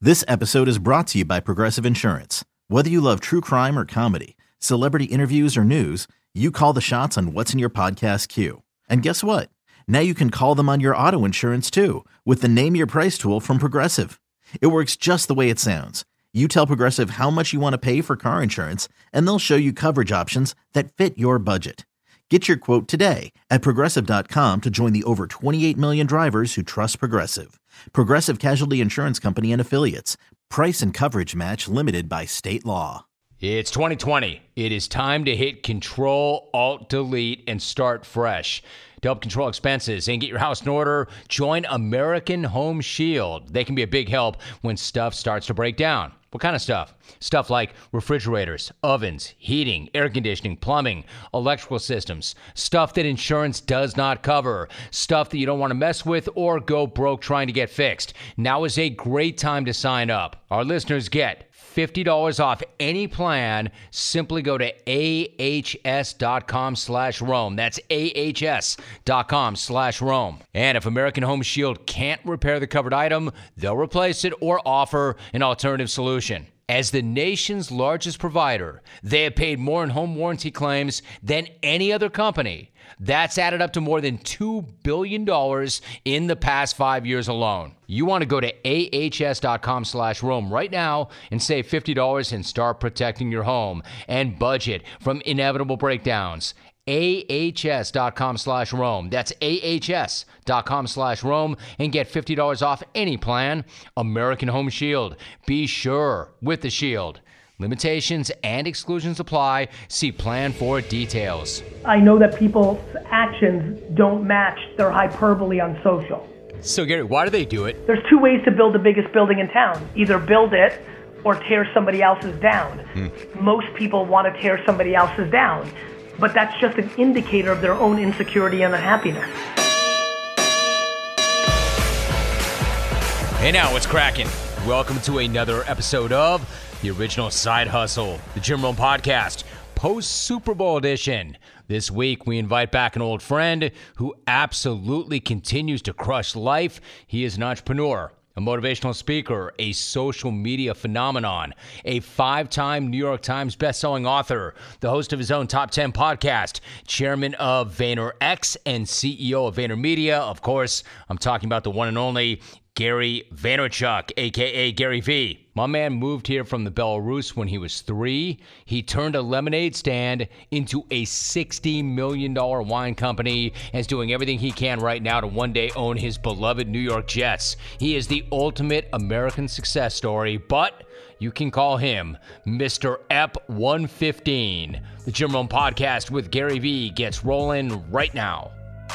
This episode is brought to you by Progressive Insurance. Whether you love true crime or comedy, celebrity interviews or news, you call the shots on what's in your podcast queue. And guess what? Now you can call them on your auto insurance too with the Name Your Price tool from Progressive. It works just the way it sounds. You tell Progressive how much you want to pay for car insurance, and they'll show you coverage options that fit your budget. Get your quote today at Progressive.com to join the over 28 million drivers who trust Progressive. Progressive Casualty Insurance Company and Affiliates. Price and coverage match limited by state law. It's 2020. It is time to hit Control, Alt, Delete, and start fresh. To help control expenses and get your house in order, join American Home Shield. They can be a big help when stuff starts to break down. What kind of stuff? Stuff like refrigerators, ovens, heating, air conditioning, plumbing, electrical systems, stuff that insurance does not cover, stuff that you don't want to mess with or go broke trying to get fixed. Now is a great time to sign up. Our listeners get $50 off any plan. Simply go to ahs.com/Rome. That's ahs.com/Rome. And if American Home Shield can't repair the covered item, they'll replace it or offer an alternative solution. As the nation's largest provider, they have paid more in home warranty claims than any other company. That's added up to more than $2 billion in the past 5 years alone. You want to go to ahs.com/Rome right now and save $50 and start protecting your home and budget from inevitable breakdowns. ahs.com/Rome. That's ahs.com/Rome and get $50 off any plan. American Home Shield. Be sure with the Shield. Limitations and exclusions apply. See plan for details. I know that people's actions don't match their hyperbole on social. So, Gary, why do they do it? There's two ways to build the biggest building in town. Either build it or tear somebody else's down. Most people want to tear somebody else's down, but that's just an indicator of their own insecurity and unhappiness. Hey now, what's cracking? Welcome to another episode of The Original Side Hustle, the Jim Rome Podcast, post-Super Bowl edition. This week, we invite back an old friend who absolutely continues to crush life. He is an entrepreneur, a motivational speaker, a social media phenomenon, a 5-time New York Times bestselling author, the host of his own Top 10 podcast, chairman of VaynerX, and CEO of VaynerMedia. Of course, I'm talking about the one and only Gary Vaynerchuk, a.k.a. Gary V. My man moved here from the Belarus when he was 3. He turned a lemonade stand into a $60 million wine company and is doing everything he can right now to one day own his beloved New York Jets. He is the ultimate American success story, but you can call him Mr. Ep 115. The Jim Rome Podcast with Gary V gets rolling right now.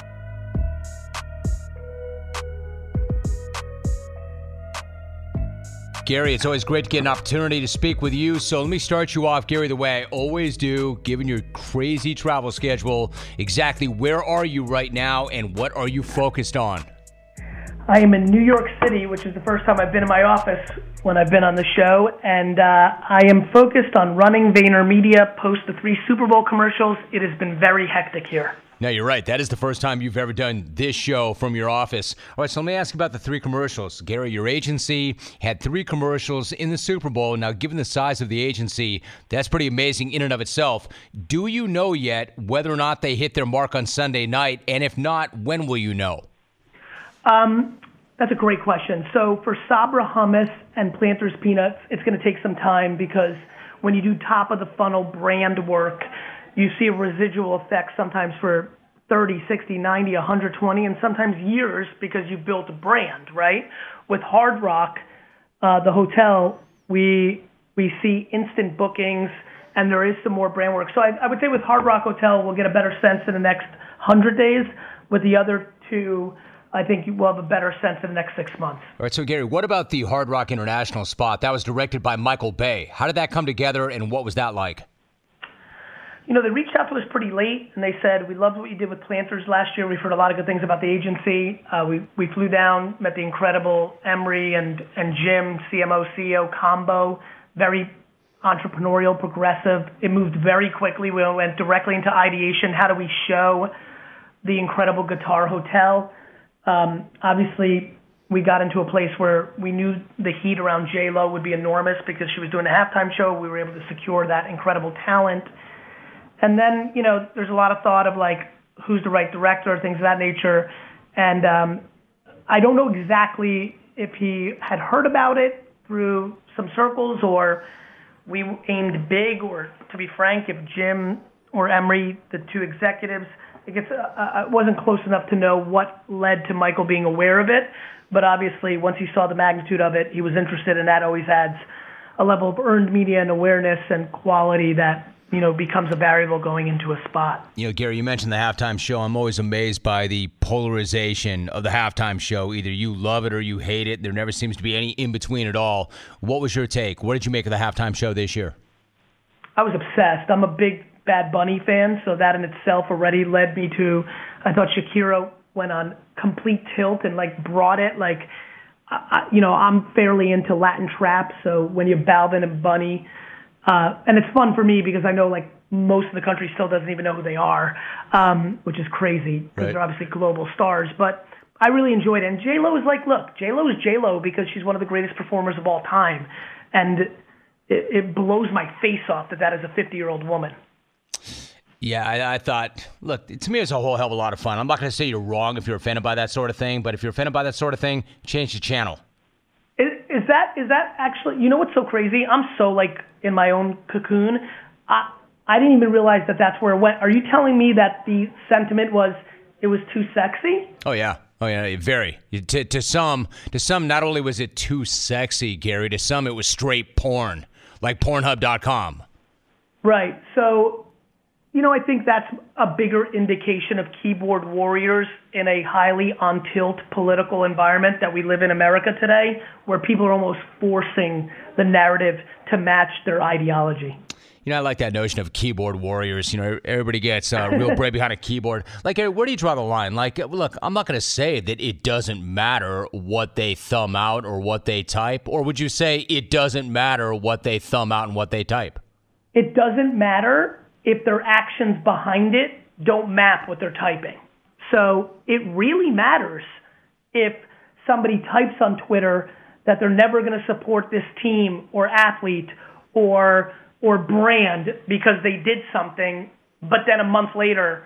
Gary, it's always great to get an opportunity to speak with you. So let me start you off, Gary, the way I always do, given your crazy travel schedule. Exactly where are you right now and what are you focused on? I am in New York City, which is the first time I've been in my office when I've been on the show. And I am focused on running VaynerMedia post the 3 Super Bowl commercials. It has been very hectic here. No, you're right. That is the first time you've ever done this show from your office. All right, so let me ask you about the 3 commercials. Gary, your agency had 3 commercials in the Super Bowl. Now, given the size of the agency, that's pretty amazing in and of itself. Do you know yet whether or not they hit their mark on Sunday night? And if not, when will you know? That's a great question. So for Sabra Hummus and Planters Peanuts, it's going to take some time because when you do top of the funnel brand work, you see a residual effect sometimes for 30, 60, 90, 120, and sometimes years because you've built a brand, right? With Hard Rock, the hotel, we see instant bookings, and there is some more brand work. So I would say with Hard Rock Hotel, we'll get a better sense in the next 100 days. With the other 2, I think we'll have a better sense in the next 6 months. All right, so Gary, what about the Hard Rock International spot? That was directed by Michael Bay. How did that come together, and what was that like? You know, they reached out to us pretty late, and they said, we loved what you did with Planters last year. We've heard a lot of good things about the agency. We flew down, met the incredible Emery and Jim, CMO, CEO combo, very entrepreneurial, progressive. It moved very quickly. We went directly into ideation. How do we show the incredible Guitar Hotel? Obviously, we got into a place where we knew the heat around J-Lo would be enormous because she was doing a halftime show. We were able to secure that incredible talent. And then, there's a lot of thought of like, who's the right director, things of that nature. And I don't know exactly if he had heard about it through some circles or we aimed big, or to be frank, if Jim or Emery, the two executives, I wasn't close enough to know what led to Michael being aware of it. But obviously, once he saw the magnitude of it, he was interested, and that always adds a level of earned media and awareness and quality that becomes a variable going into a spot. Gary, you mentioned the halftime show. I'm always amazed by the polarization of the halftime show. Either you love it or you hate it. There never seems to be any in between at all. What was your take? What did you make of the halftime show this year? I was obsessed. I'm a big Bad Bunny fan, so that in itself already led me to, I thought Shakira went on complete tilt and brought it. I'm fairly into Latin trap, so when you Balvin and Bunny, and it's fun for me because I know most of the country still doesn't even know who they are, which is crazy because they're obviously global stars. But I really enjoyed it. And J-Lo is J-Lo is J-Lo because she's one of the greatest performers of all time. And it blows my face off that is a 50-year-old woman. Yeah, I thought, look, to me, it's a whole hell of a lot of fun. I'm not going to say you're wrong if you're offended by that sort of thing, but if you're offended by that sort of thing, change the channel. Is that actually, what's so crazy? I'm so in my own cocoon. I didn't even realize that that's where it went. Are you telling me that the sentiment was it was too sexy? Oh yeah, very. To some, not only was it too sexy, Gary, to some it was straight porn, like Pornhub.com. Right. So, I think that's a bigger indication of keyboard warriors in a highly on-tilt political environment that we live in America today, where people are almost forcing the narrative to match their ideology. I like that notion of keyboard warriors. Everybody gets real brave behind a keyboard. Where do you draw the line? Look, I'm not going to say that it doesn't matter what they thumb out or what they type, or would you say it doesn't matter what they thumb out and what they type? It doesn't matter if their actions behind it don't map what they're typing. So it really matters if somebody types on Twitter that they're never going to support this team or athlete or brand because they did something, but then a month later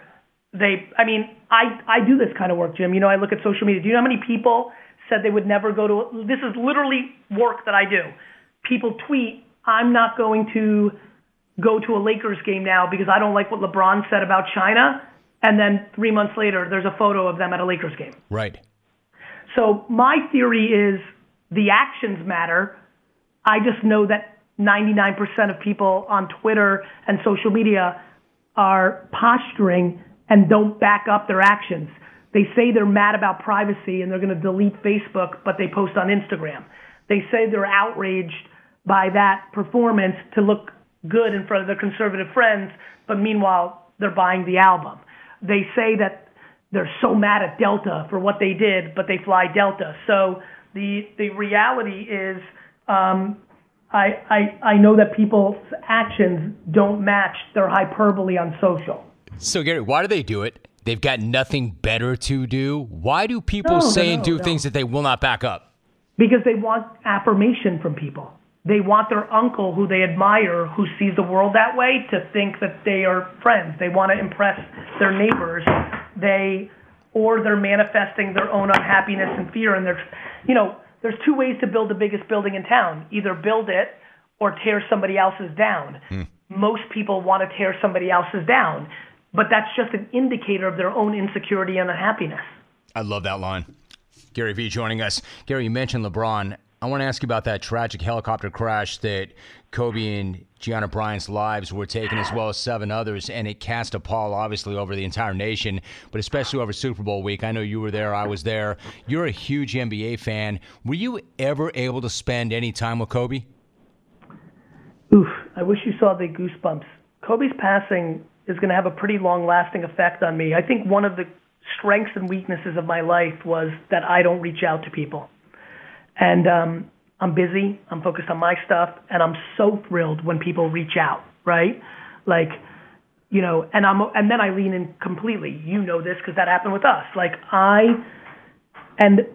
I do this kind of work, Jim. I look at social media. Do you know how many people said they would never go to, this is literally work that I do. People tweet, I'm not going to go to a Lakers game now because I don't like what LeBron said about China. And then 3 months later, there's a photo of them at a Lakers game. Right. So my theory is the actions matter. I just know that 99% of people on Twitter and social media are posturing and don't back up their actions. They say they're mad about privacy and they're going to delete Facebook, but they post on Instagram. They say they're outraged by that performance to look good in front of their conservative friends, but meanwhile, they're buying the album. They say that they're so mad at Delta for what they did, but they fly Delta. So the reality is I know that people's actions don't match their hyperbole on social. So, Gary, why do they do it? They've got nothing better to do. Why do people say and do things that they will not back up? Because they want affirmation from people. They want their uncle, who they admire, who sees the world that way, to think that they are friends. They want to impress their neighbors. They're manifesting their own unhappiness and fear. And there's two ways to build the biggest building in town. Either build it or tear somebody else's down. Most people want to tear somebody else's down, but that's just an indicator of their own insecurity and unhappiness. I love that line. Gary Vee joining us. Gary, you mentioned LeBron. I want to ask you about that tragic helicopter crash that Kobe and Gianna Bryant's lives were taken, as well as 7 others, and it cast a pall, obviously, over the entire nation, but especially over Super Bowl week. I know you were there. I was there. You're a huge NBA fan. Were you ever able to spend any time with Kobe? Oof, I wish you saw the goosebumps. Kobe's passing is going to have a pretty long-lasting effect on me. I think one of the strengths and weaknesses of my life was that I don't reach out to people. And I'm busy, I'm focused on my stuff, and I'm so thrilled when people reach out, right? And then I lean in completely. You know this because that happened with us. And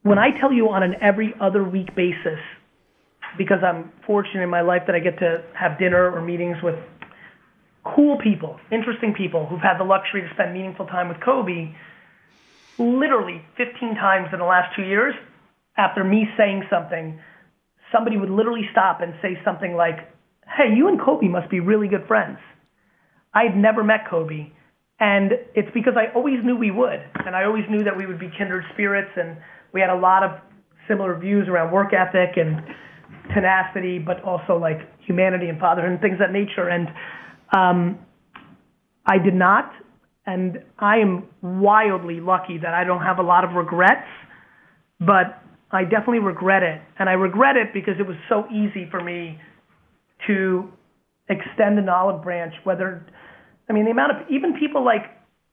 when I tell you on an every other week basis, because I'm fortunate in my life that I get to have dinner or meetings with cool people, interesting people who've had the luxury to spend meaningful time with Kobe, literally 15 times in the last 2 years, after me saying something, somebody would literally stop and say something like, hey, you and Kobe must be really good friends. I had never met Kobe, and it's because I always knew we would, and I always knew that we would be kindred spirits, and we had a lot of similar views around work ethic and tenacity, but also like humanity and fatherhood and things of that nature. And I did not, and I am wildly lucky that I don't have a lot of regrets, but I definitely regret it. And I regret it because it was so easy for me to extend an olive branch, the amount of, even people like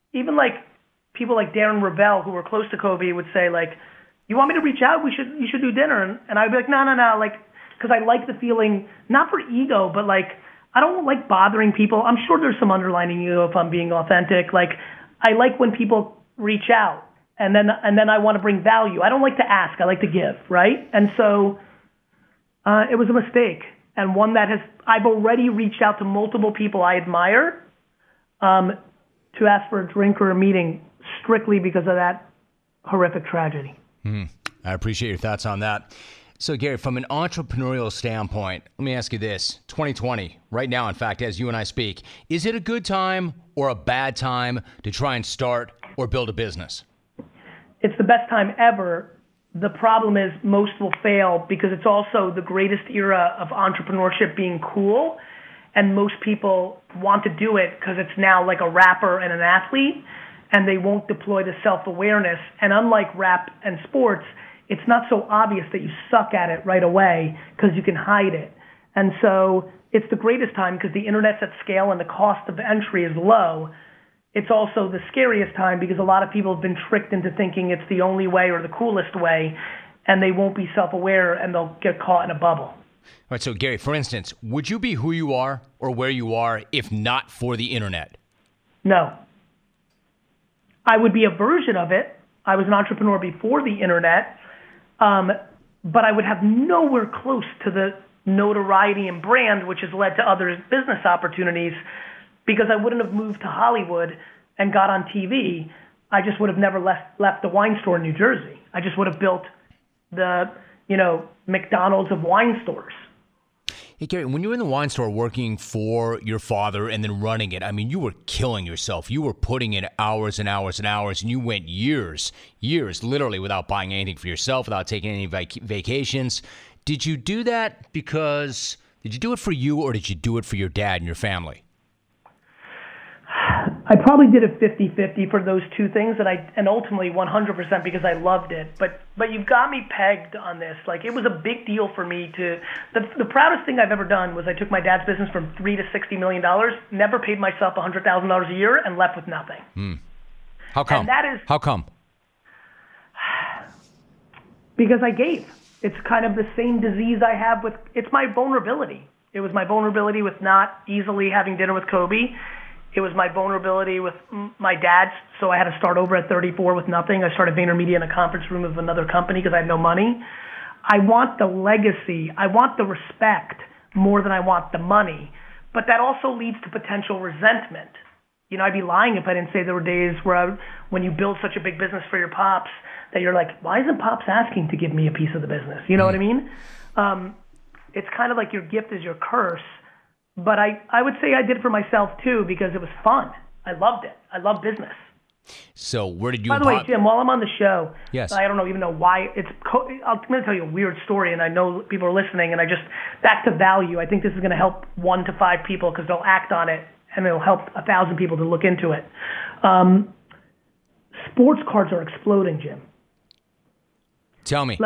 Darren Ravel, who were close to Kobe, would say like, you want me to reach out? You should do dinner. And I'd be like, no, like, because I like the feeling, not for ego, but like, I don't like bothering people. I'm sure there's some underlying ego if I'm being authentic. Like, I like when people reach out and then I want to bring value. I don't like to ask. I like to give, right? And so it was a mistake, and one that I've already reached out to multiple people I admire to ask for a drink or a meeting strictly because of that horrific tragedy. I appreciate your thoughts on that. So, Gary, from an entrepreneurial standpoint, let me ask you this. 2020, right now, in fact, as you and I speak, is it a good time or a bad time to try and start or build a business? It's the best time ever. The problem is most will fail because it's also the greatest era of entrepreneurship being cool, and most people want to do it because it's now like a rapper and an athlete, and they won't deploy the self-awareness. And unlike rap and sports, it's not so obvious that you suck at it right away because you can hide it. And so it's the greatest time because the internet's at scale and the cost of entry is low. It's also the scariest time because a lot of people have been tricked into thinking it's the only way or the coolest way, and they won't be self-aware and they'll get caught in a bubble. All right, so Gary, for instance, would you be who you are or where you are if not for the internet? No. I would be a version of it. I was an entrepreneur before the internet, but I would have nowhere close to the notoriety and brand which has led to other business opportunities because I wouldn't have moved to Hollywood and got on TV. I just would have never left the wine store in New Jersey. I just would have built the, McDonald's of wine stores. Hey, Gary, when you were in the wine store working for your father and then running it, you were killing yourself. You were putting in hours and hours and hours, and you went years, literally without buying anything for yourself, without taking any vacations. Did you do that did you do it for you, or did you do it for your dad and your family? I probably did it 50-50 for those two things, and ultimately 100% because I loved it. But you've got me pegged on this. Like, it was a big deal for me the proudest thing I've ever done was I took my dad's business from $3 to $60 million, never paid myself $100,000 a year, and left with nothing. How come? And that is how come? Because I gave. It's kind of the same disease I have it's my vulnerability. It was my vulnerability with not easily having dinner with Kobe. It was my vulnerability with my dad, so I had to start over at 34 with nothing. I started VaynerMedia in a conference room of another company because I had no money. I want the legacy. I want the respect more than I want the money. But that also leads to potential resentment. I'd be lying if I didn't say there were days where when you build such a big business for your pops that you're like, why isn't Pops asking to give me a piece of the business? You know what I mean? It's kind of like your gift is your curse. But I would say I did it for myself, too, because it was fun. I loved it. I love business. So where did you... By the way, Jim, while I'm on the show, yes. I don't even know why. I'm going to tell you a weird story, and I know people are listening, and back to value, I think this is going to help 1 to 5 people because they'll act on it, and it'll help 1,000 people to look into it. Sports cards are exploding, Jim. Tell me.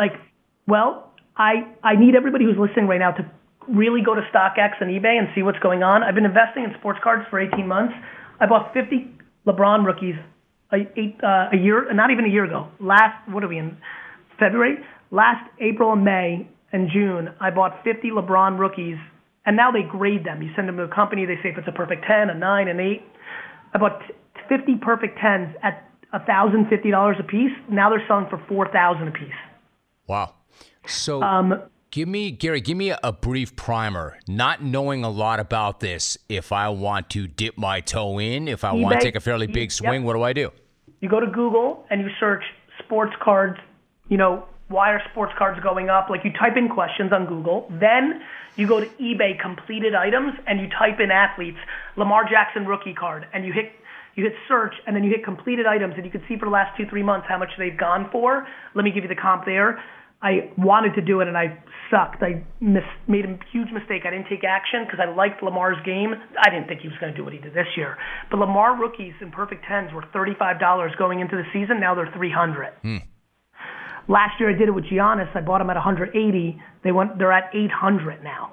I need everybody who's listening right now to really go to StockX and eBay and see what's going on. I've been investing in sports cards for 18 months. I bought 50 LeBron rookies a year, not even a year ago. What are we in, February? Last April and May and June, I bought 50 LeBron rookies, and now they grade them. You send them to a company, they say if it's a perfect 10, a 9, an 8. I bought 50 perfect 10s at $1,050 a piece. Now they're selling for $4,000 a piece. Wow. So give me a brief primer, not knowing a lot about this. If I want to dip my toe in, if I want to take a fairly big swing, what do I do? You go to Google and you search sports cards, why are sports cards going up? Like you type in questions on Google. Then you go to eBay completed items and you type in athletes, Lamar Jackson rookie card, and you hit search, and then you hit completed items, and you can see for the last 2-3 months how much they've gone for. Let me give you the comp there. I wanted to do it, and I sucked. I made a huge mistake. I didn't take action because I liked Lamar's game. I didn't think he was going to do what he did this year. But Lamar rookies in perfect tens were $35 going into the season. Now they're $300. Last year I did it with Giannis. I bought him at $180. They're at $800 now.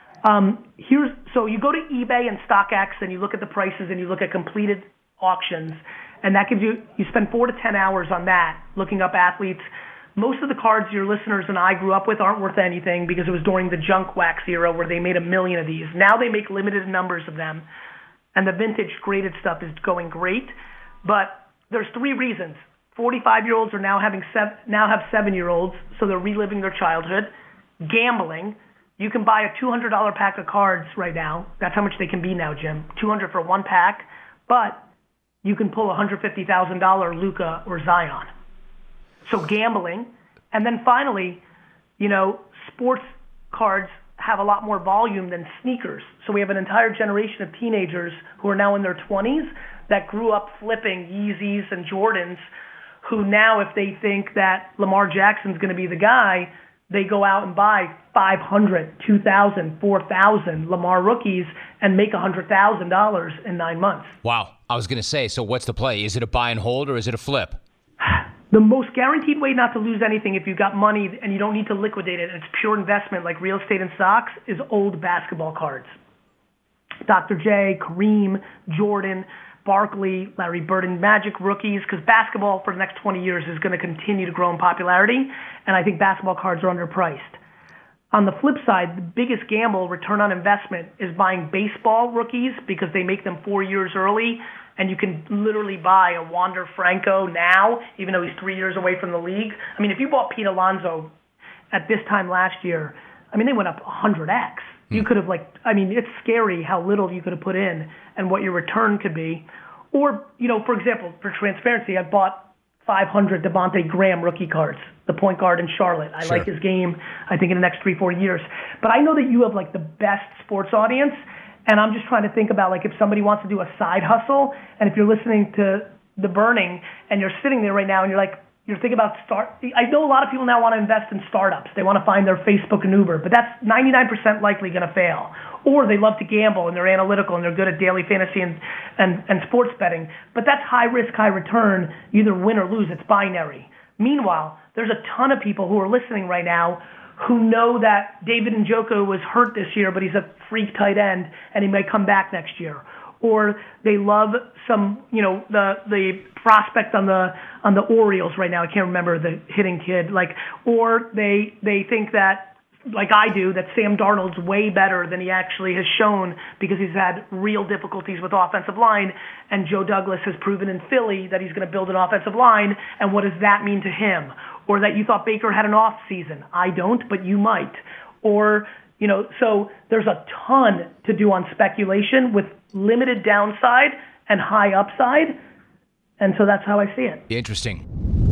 So you go to eBay and StockX and you look at the prices and you look at completed auctions, and that gives you spend 4 to 10 hours on that looking up athletes. Most of the cards your listeners and I grew up with aren't worth anything because it was during the junk wax era where they made 1 million of these. Now they make limited numbers of them, and the vintage graded stuff is going great. But there's 3 reasons. 45-year-olds are now have 7-year-olds, so they're reliving their childhood. Gambling. You can buy a $200 pack of cards right now. That's how much they can be now, Jim. $200 for 1 pack, but you can pull $150,000 Luka or Zion. So gambling. And then finally, sports cards have a lot more volume than sneakers. So we have an entire generation of teenagers who are now in their 20s that grew up flipping Yeezys and Jordans, who now, if they think that Lamar Jackson's going to be the guy, they go out and buy 500, 2,000, 4,000 Lamar rookies and make $100,000 in 9 months. Wow. I was going to say, so what's the play? Is it a buy and hold or is it a flip? The most guaranteed way not to lose anything if you've got money and you don't need to liquidate it, and it's pure investment like real estate and stocks, is old basketball cards. Dr. J, Kareem, Jordan, Barkley, Larry Bird, and Magic rookies, because basketball for the next 20 years is going to continue to grow in popularity, and I think basketball cards are underpriced. On the flip side, the biggest gamble, return on investment, is buying baseball rookies because they make them 4 years early, and you can literally buy a Wander Franco now, even though he's 3 years away from the league. I mean, if you bought Pete Alonso at this time last year, they went up 100x. You could have it's scary how little you could have put in and what your return could be. Or, for example, for transparency, I bought 500 Devontae Graham rookie cards, the point guard in Charlotte. I like his game, I think, in the next 3-4 years. But I know that you have, the best sports audience, and I'm just trying to think about, if somebody wants to do a side hustle, and if you're listening to The Burning, and you're sitting there right now, and you're thinking about I know a lot of people now want to invest in startups. They want to find their Facebook and Uber, but that's 99% likely going to fail. Or they love to gamble and they're analytical and they're good at daily fantasy and sports betting. But that's high risk, high return. You either win or lose. It's binary. Meanwhile, there's a ton of people who are listening right now who know that David Njoku was hurt this year, but he's a freak tight end and he might come back next year. Or they love some, the prospect on the Orioles right now. I can't remember the hitting kid. Or they think that, like I do, that Sam Darnold's way better than he actually has shown because he's had real difficulties with offensive line, and Joe Douglas has proven in Philly that he's going to build an offensive line, and what does that mean to him? Or that you thought Baker had an off season. I don't, but you might. Or, so there's a ton to do on speculation with limited downside and high upside. And so that's how I see it. Interesting.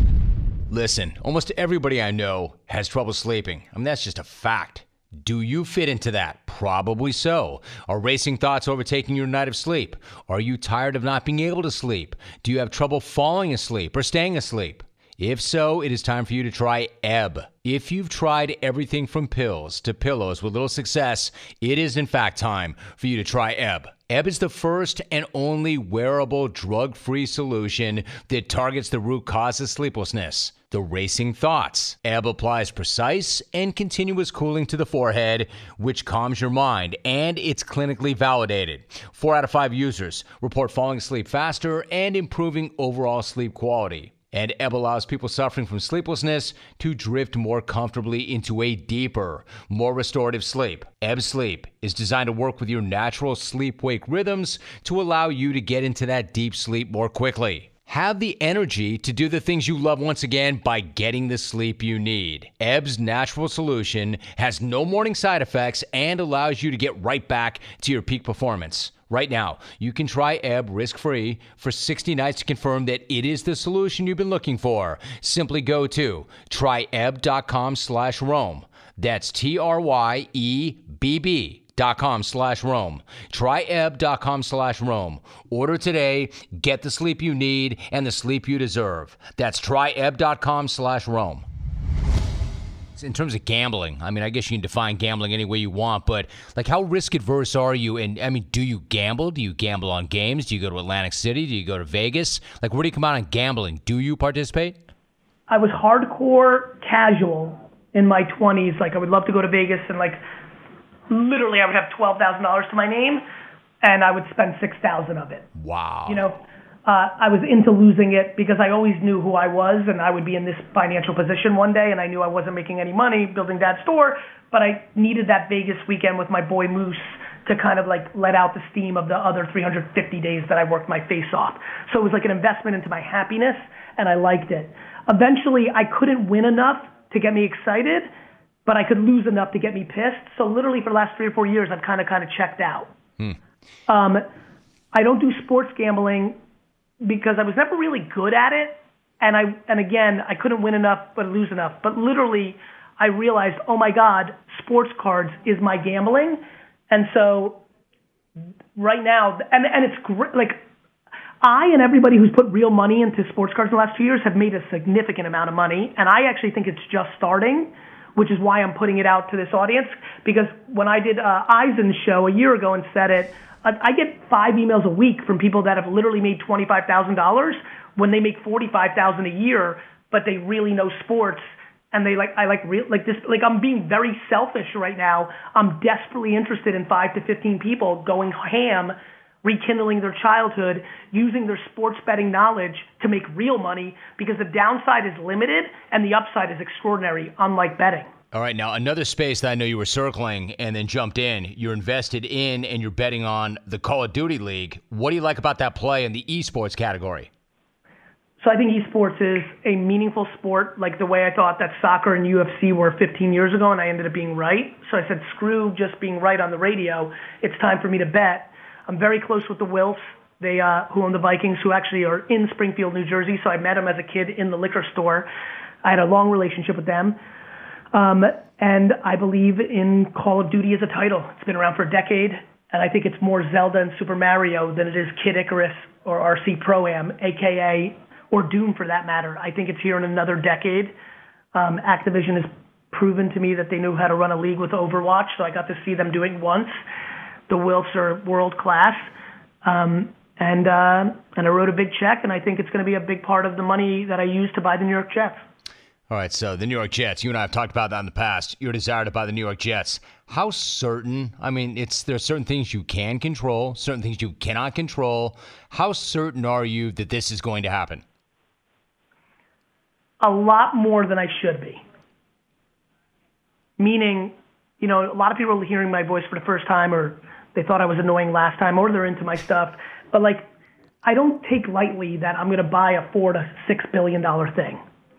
Listen, almost everybody I know has trouble sleeping. That's just a fact. Do you fit into that? Probably so. Are racing thoughts overtaking your night of sleep? Are you tired of not being able to sleep? Do you have trouble falling asleep or staying asleep? If so, it is time for you to try Ebb. If you've tried everything from pills to pillows with little success, it is in fact time for you to try Ebb. Ebb is the first and only wearable drug-free solution that targets the root cause of sleeplessness, the racing thoughts. Ebb applies precise and continuous cooling to the forehead, which calms your mind, and it's clinically validated. 4 out of 5 users report falling asleep faster and improving overall sleep quality. And Ebb allows people suffering from sleeplessness to drift more comfortably into a deeper, more restorative sleep. Ebb Sleep is designed to work with your natural sleep-wake rhythms to allow you to get into that deep sleep more quickly. Have the energy to do the things you love once again by getting the sleep you need. Ebb's natural solution has no morning side effects and allows you to get right back to your peak performance. Right now, you can try Ebb risk-free for 60 nights to confirm that it is the solution you've been looking for. Simply go to tryebb.com/Rome. That's TRYEBB.com/Rome. Tryebb.com/Rome. Order today, get the sleep you need and the sleep you deserve. That's tryebb.com/Rome. In terms of gambling, I mean, I guess you can define gambling any way you want, but like, how risk adverse are you? And I mean, do you gamble? Do you gamble on games? Do you go to Atlantic City? Do you go to Vegas? Like, where do you come out on gambling? Do you participate? I was hardcore casual in my 20s. Like, I would love to go to Vegas and like, literally I would have $12,000 to my name and I would spend $6,000 of it. Wow. You know, I was into losing it because I always knew who I was and I would be in this financial position one day, and I knew I wasn't making any money building that store, but I needed that Vegas weekend with my boy Moose to kind of like let out the steam of the other 350 days that I worked my face off. So it was like an investment into my happiness, and I liked it. Eventually, I couldn't win enough to get me excited, but I could lose enough to get me pissed. So literally for the last 3 or 4 years, I've kind of checked out. I don't do sports gambling because I was never really good at it. And again, I couldn't win enough, but lose enough. But literally, I realized, oh my God, sports cards is my gambling. And so right now, and it's great, like I and everybody who's put real money into sports cards in the last 2 years have made a significant amount of money. And I actually think it's just starting, which is why I'm putting it out to this audience. Because when I did Eisen's show a year ago and said it, I get 5 emails a week from people that have literally made $25,000 when they make $45,000 a year, but they really know sports. And they I'm being very selfish right now. I'm desperately interested in 5 to 15 people going ham, rekindling their childhood, using their sports betting knowledge to make real money, because the downside is limited and the upside is extraordinary, unlike betting. All right, now another space that I know you were circling and then jumped in, you're invested in and you're betting on the Call of Duty League. What do you like about that play in the esports category? So I think esports is a meaningful sport, like the way I thought that soccer and UFC were 15 years ago, and I ended up being right. So I said, screw just being right on the radio. It's time for me to bet. I'm very close with the Wilfs, who own the Vikings, who actually are in Springfield, New Jersey. So I met them as a kid in the liquor store. I had a long relationship with them. And I believe in Call of Duty as a title. It's been around for a decade, and I think it's more Zelda and Super Mario than it is Kid Icarus or RC Pro-Am, a.k.a., or Doom for that matter. I think it's here in another decade. Activision has proven to me that they knew how to run a league with Overwatch, so I got to see them do it once. The Wilfs are world class. And I wrote a big check, and I think it's going to be a big part of the money that I use to buy the New York Jets. All right, so the New York Jets, you and I have talked about that in the past, your desire to buy the New York Jets. How certain, I mean, there are certain things you can control, certain things you cannot control. How certain are you that this is going to happen? A lot more than I should be. Meaning, you know, a lot of people are hearing my voice for the first time, or they thought I was annoying last time, or they're into my stuff. But, like, I don't take lightly that I'm going to buy a $4 to $6 billion thing.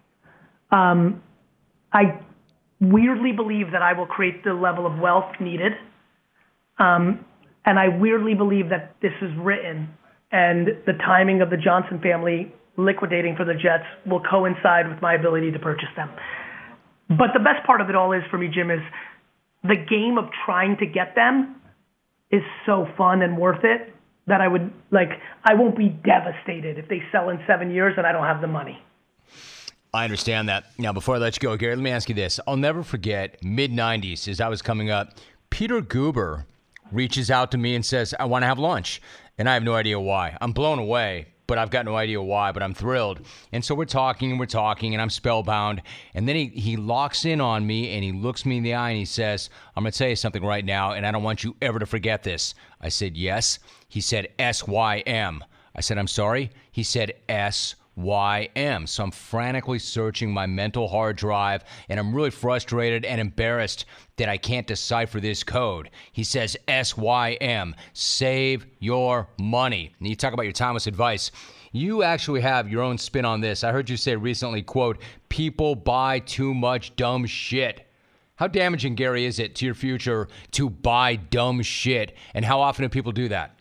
I weirdly believe that I will create the level of wealth needed. And I weirdly believe that this is written, and the timing of the Johnson family liquidating for the Jets will coincide with my ability to purchase them. But the best part of it all is, for me, Jim, is the game of trying to get them is so fun and worth it that I won't be devastated if they sell in 7 years and I don't have the money. I understand that. Now, before I let you go, Gary, let me ask you this. I'll never forget, mid-'90s, as I was coming up, Peter Guber reaches out to me and says, I want to have lunch. And I have no idea why. I'm blown away, but I've got no idea why, but I'm thrilled. And so we're talking, and I'm spellbound. And then he locks in on me, and he looks me in the eye, and he says, I'm going to tell you something right now, and I don't want you ever to forget this. I said, yes. He said, SYM. I said, I'm sorry? He said, SYM. So I'm frantically searching my mental hard drive, and I'm really frustrated and embarrassed that I can't decipher this code. He says SYM, save your money. And you talk about your timeless advice. You actually have your own spin on this. I heard you say recently, quote, people buy too much dumb shit. How damaging, Gary, is it to your future to buy dumb shit? And how often do people do that?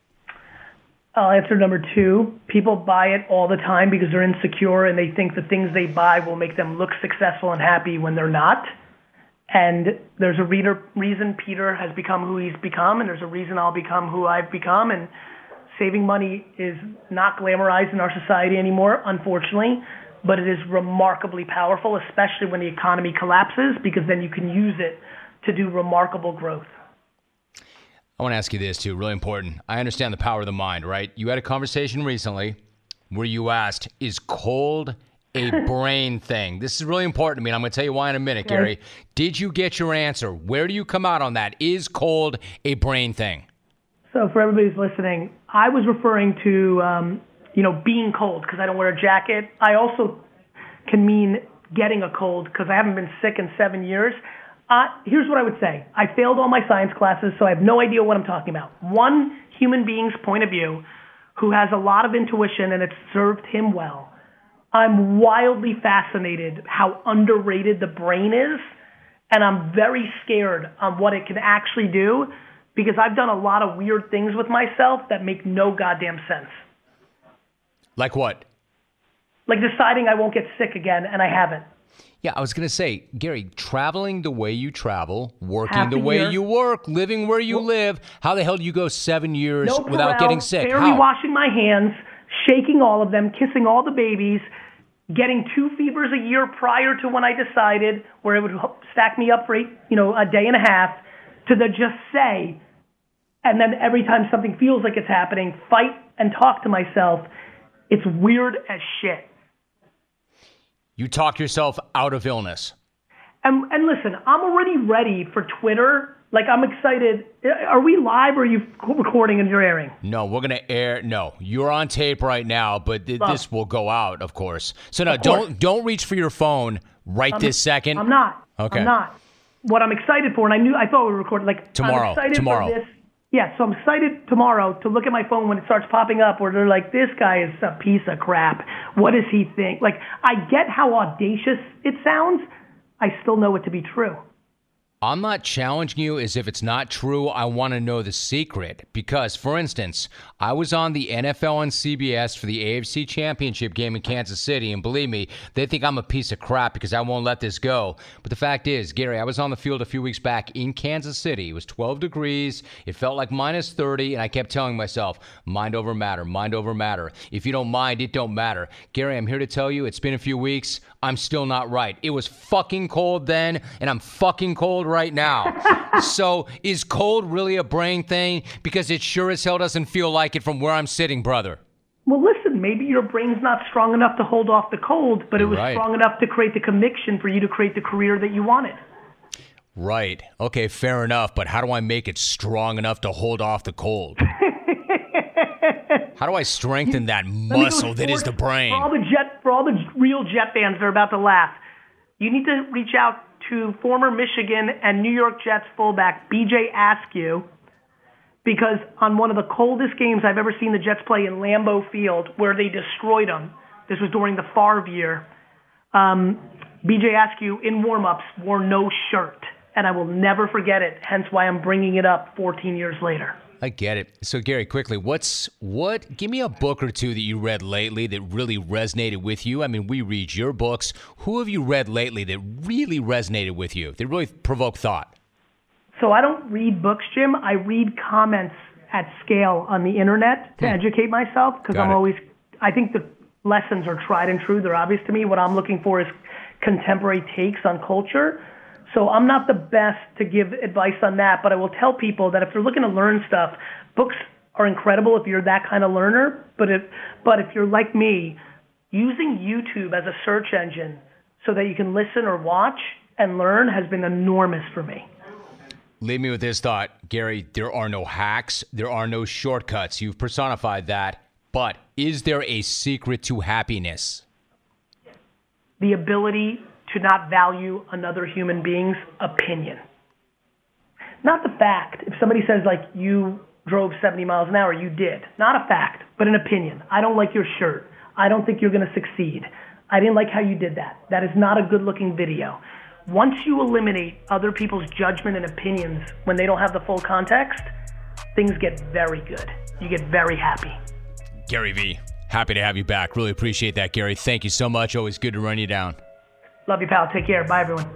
I'll answer number 2. People buy it all the time because they're insecure and they think the things they buy will make them look successful and happy when they're not. And there's a reason Peter has become who he's become, and there's a reason I'll become who I've become. And saving money is not glamorized in our society anymore, unfortunately, but it is remarkably powerful, especially when the economy collapses, because then you can use it to do remarkable growth. I want to ask you this, too, really important. I understand the power of the mind, right? You had a conversation recently where you asked, is cold a brain thing? This is really important to me, and I'm going to tell you why in a minute, Okay. Gary. Did you get your answer? Where do you come out on that? Is cold a brain thing? So for everybody who's listening, I was referring to, being cold because I don't wear a jacket. I also can mean getting a cold because I haven't been sick in 7 years. Here's what I would say. I failed all my science classes, so I have no idea what I'm talking about. One human being's point of view who has a lot of intuition and it's served him well. I'm wildly fascinated how underrated the brain is, and I'm very scared on what it can actually do because I've done a lot of weird things with myself that make no goddamn sense. Like what? Like deciding I won't get sick again, and I haven't. Yeah, I was going to say, Gary, traveling the way you travel, working Half the a way year. you work, living where you live, how the hell do you go 7 years No without Purell, getting sick? barely How? washing my hands, shaking all of them, kissing all the babies, getting 2 fevers a year prior to when I decided, where it would stack me up for a day and a half, to then just say, and then every time something feels like it's happening, fight and talk to myself. It's weird as shit. You talk yourself out of illness. And listen, I'm already ready for Twitter. Like, I'm excited. Are we live or are you recording and you're airing? No, we're going to air. No, you're on tape right now, but this will go out, of course. So no, don't reach for your phone this second. I'm not. Okay. I'm not. What I'm excited for, and I thought we were recording, like, Tomorrow. I'm excited for this. Yeah, so I'm excited tomorrow to look at my phone when it starts popping up where they're like, this guy is a piece of crap. What does he think? Like, I get how audacious it sounds. I still know it to be true. I'm not challenging you as if it's not true. I want to know the secret because, for instance, I was on the NFL on CBS for the AFC Championship game in Kansas City, and believe me, they think I'm a piece of crap because I won't let this go. But the fact is, Gary, I was on the field a few weeks back in Kansas City. It was 12 degrees. It felt like minus 30, and I kept telling myself, mind over matter, mind over matter. If you don't mind, it don't matter. Gary, I'm here to tell you, it's been a few weeks. I'm still not right. It was fucking cold then, and I'm fucking cold right now. So is cold really a brain thing? Because it sure as hell doesn't feel like it from where I'm sitting, brother. Well, listen, maybe your brain's not strong enough to hold off the cold, but it was Right. strong enough to create the conviction for you to create the career that you wanted. Right. Okay, fair enough. But how do I make it strong enough to hold off the cold? How do I strengthen that muscle that is the brain? For all the real Jet fans that are about to laugh, you need to reach out to former Michigan and New York Jets fullback B.J. Askew, because on one of the coldest games I've ever seen the Jets play in Lambeau Field, where they destroyed them, this was during the Favre year, B.J. Askew in warm-ups wore no shirt, and I will never forget it, hence why I'm bringing it up 14 years later. I get it. So, Gary, quickly, give me a book or two that you read lately that really resonated with you. I mean, we read your books. Who have you read lately that really resonated with you, that really provoked thought? So I don't read books, Jim. I read comments at scale on the internet to educate myself because I think the lessons are tried and true. They're obvious to me. What I'm looking for is contemporary takes on culture. So I'm not the best to give advice on that, but I will tell people that if they're looking to learn stuff, books are incredible if you're that kind of learner. But if you're like me, using YouTube as a search engine so that you can listen or watch and learn has been enormous for me. Leave me with this thought, Gary. There are no hacks. There are no shortcuts. You've personified that. But is there a secret to happiness? The ability to not value another human being's opinion. Not the fact. If somebody says, like, you drove 70 miles an hour. You did. Not a fact, but an opinion. I don't like your shirt. I don't think you're going to succeed. I didn't like how you did that. That is not a good-looking video. Once you eliminate other people's judgment and opinions when they don't have the full context, things get very good. You get very happy. Gary V, happy to have you back. Really appreciate that, Gary. Thank you so much. Always good to run you down. Love you, pal. Take care. Bye, everyone.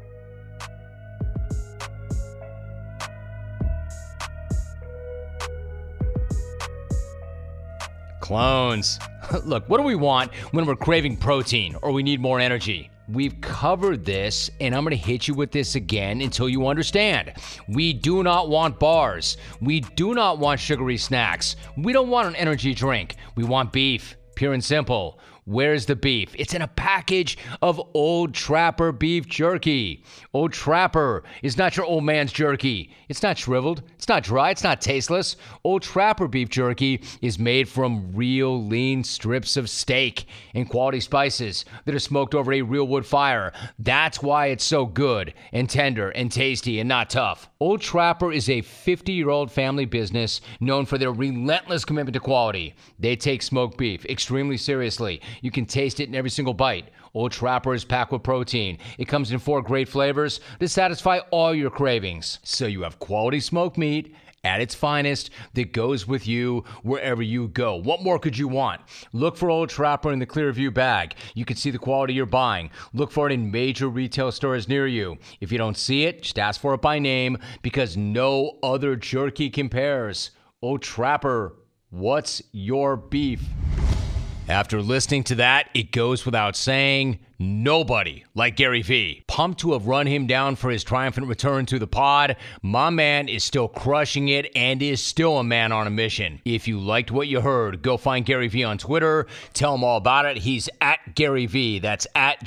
Clones. Look, what do we want when we're craving protein or we need more energy? We've covered this, and I'm going to hit you with this again until you understand. We do not want bars. We do not want sugary snacks. We don't want an energy drink. We want beef, pure and simple. Where's the beef? It's in a package of Old Trapper beef jerky. Old Trapper is not your old man's jerky. It's not shriveled. It's not dry. It's not tasteless. Old Trapper beef jerky is made from real lean strips of steak and quality spices that are smoked over a real wood fire. That's why it's so good and tender and tasty and not tough. Old Trapper is a 50-year-old family business known for their relentless commitment to quality. They take smoked beef extremely seriously. You can taste it in every single bite. Old Trapper is packed with protein. It comes in 4 great flavors to satisfy all your cravings. So you have quality smoked meat at its finest that goes with you wherever you go. What more could you want? Look for Old Trapper in the Clearview bag. You can see the quality you're buying. Look for it in major retail stores near you. If you don't see it, just ask for it by name because no other jerky compares. Old Trapper, what's your beef? After listening to that, it goes without saying, nobody like Gary V. Pumped to have run him down for his triumphant return to the pod. My man is still crushing it and is still a man on a mission. If you liked what you heard, go find Gary V on Twitter. Tell him all about it. He's at Gary V. That's at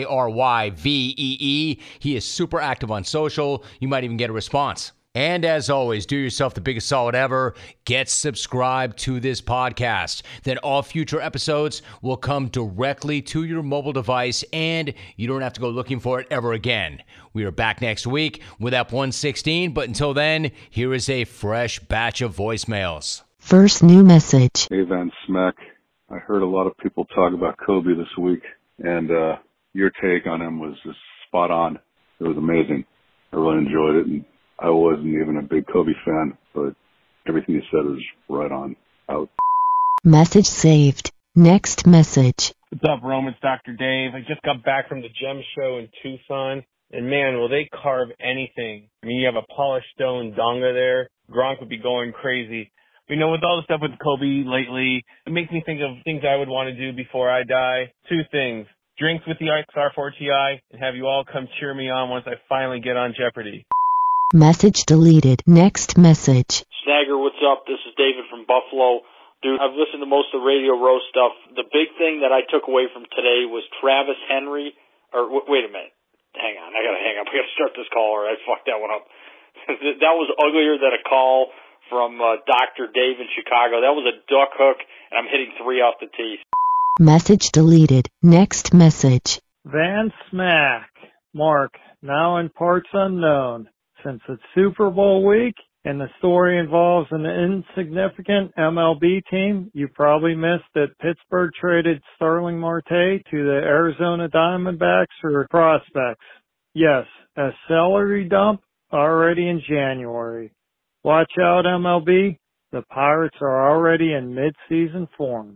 GaryVee. He is super active on social. You might even get a response. And as always, do yourself the biggest solid ever. Get subscribed to this podcast. Then all future episodes will come directly to your mobile device, and you don't have to go looking for it ever again. We are back next week with Ep 116, but until then, here is a fresh batch of voicemails. First new message. Hey, Van Smack. I heard a lot of people talk about Kobe this week, and your take on him was just spot on. It was amazing. I really enjoyed it, and I wasn't even a big Kobe fan, but everything you said was right on. Out. Message saved. Next message. What's up, Rome? It's Dr. Dave. I just got back from the Gem Show in Tucson, and man, will they carve anything. I mean, you have a polished stone Donga there. Gronk would be going crazy. But, you know, with all the stuff with Kobe lately, it makes me think of things I would want to do before I die. 2 things. Drinks with the XR4 Ti, and have you all come cheer me on once I finally get on Jeopardy. Message deleted. Next message. Snagger, what's up? This is David from Buffalo. Dude, I've listened to most of the Radio Row stuff. The big thing that I took away from today was Travis Henry. Wait a minute. Hang on. I gotta hang up. I gotta start this call or I fucked that one up. That was uglier than a call from Dr. Dave in Chicago. That was a duck hook, and I'm hitting 3 off the tee. Message deleted. Next message. Van Smack. Mark, now in parts unknown. Since it's Super Bowl week and the story involves an insignificant MLB team, you probably missed that Pittsburgh traded Starling Marte to the Arizona Diamondbacks for prospects. Yes, a salary dump already in January. Watch out, MLB. The Pirates are already in mid-season form.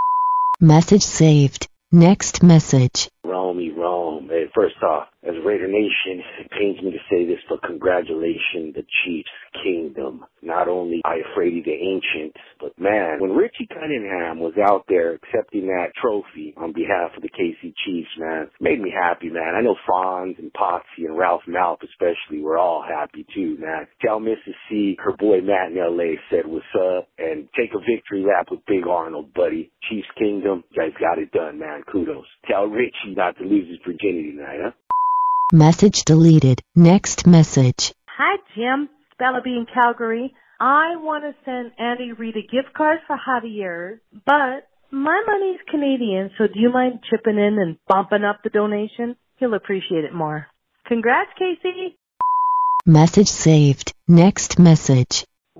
Message saved. Next message. Rome. Hey, first off, as Raider Nation, it pains me to say this, but congratulations, the Chiefs Kingdom. Not only I Frady the Ancient, but man, when Richie Cunningham was out there accepting that trophy on behalf of the KC Chiefs, man, it made me happy, man. I know Fonz and Potsy and Ralph Malp especially were all happy too, man. Tell Mrs. C, her boy Matt in LA said what's up, and take a victory lap with Big Arnold, buddy. Chiefs Kingdom, you guys got it done, man. Kudos. Tell Richie not to lose his virginity tonight, huh? Message deleted. Next message. Hi, Jim. Bella B in Calgary. I want to send Andy Reid a gift card for Javier's, but my money's Canadian, so do you mind chipping in and bumping up the donation? He'll appreciate it more. Congrats, Casey. Message saved. Next message.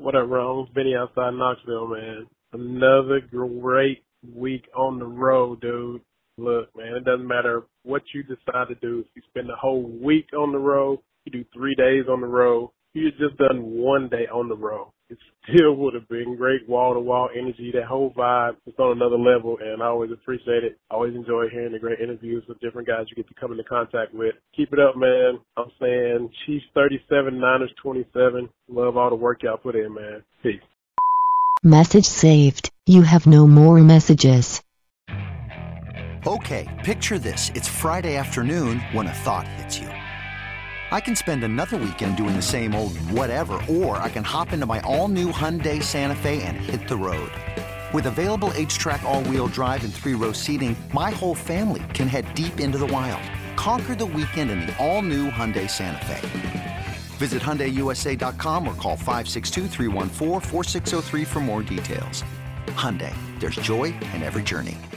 What up, Rome? Benny outside Knoxville, man. Another great week on the road, dude. Look, man, it doesn't matter what you decide to do. If you spend the whole week on the road, you do 3 days on the road, you just done 1 day on the road. It still would have been great wall-to-wall energy. That whole vibe is on another level, and I always appreciate it. I always enjoy hearing the great interviews with different guys you get to come into contact with. Keep it up, man. I'm saying Chiefs 37, Niners 27. Love all the work y'all put in, man. Peace. Message saved. You have no more messages. Okay, picture this. It's Friday afternoon when a thought hits you. I can spend another weekend doing the same old whatever, or I can hop into my all-new Hyundai Santa Fe and hit the road. With available H-Track all-wheel drive and 3-row seating, my whole family can head deep into the wild. Conquer the weekend in the all-new Hyundai Santa Fe. Visit HyundaiUSA.com or call 562-314-4603 for more details. Hyundai, there's joy in every journey.